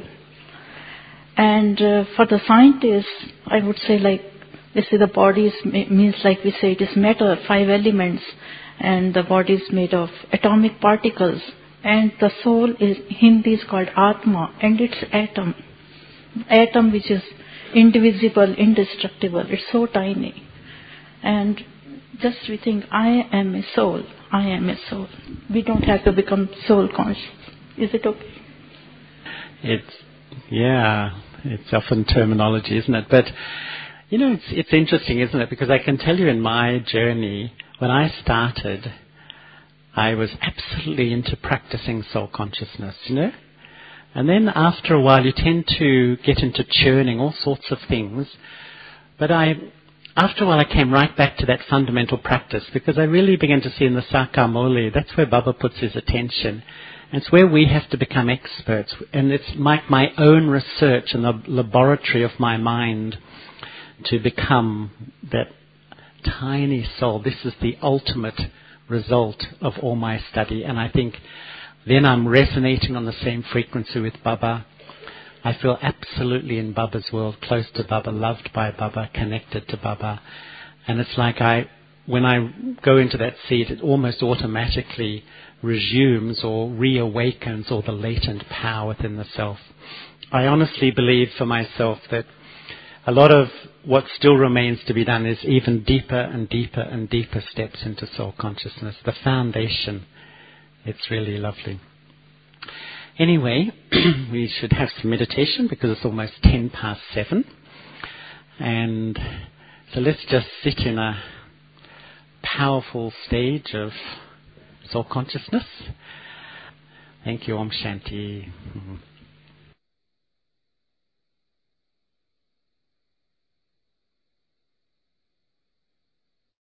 And uh, for the scientists, I would say, like, they say the body is, means, like we say, it is matter, five elements, and the body is made of atomic particles. And the soul is, Hindi is called Atma, and it's atom. Atom which is indivisible, indestructible. It's so tiny. And just we think, I am a soul, I am a soul. We don't have to become soul conscious. Is it okay? It's, yeah, it's often terminology, isn't it? But, you know, it's, it's interesting, isn't it? Because I can tell you in my journey, when I started, I was absolutely into practicing soul consciousness, you know? And then after a while you tend to get into churning all sorts of things. But I, after a while I came right back to that fundamental practice, because I really began to see in the Sakar Muli, that's where Baba puts his attention. And it's where we have to become experts. And it's like my own research in the laboratory of my mind to become that tiny soul. This is the ultimate result of all my study. And I think then I'm resonating on the same frequency with Baba. I feel absolutely in Baba's world, close to Baba, loved by Baba, connected to Baba. And it's like I, when I go into that seat, it almost automatically resumes or reawakens all the latent power within the self. I honestly believe for myself that a lot of what still remains to be done is even deeper and deeper and deeper steps into soul consciousness. The foundation, it's really lovely. Anyway, we should have some meditation because it's almost ten past seven. And So let's just sit in a powerful stage of soul consciousness. Thank you, Om Shanti.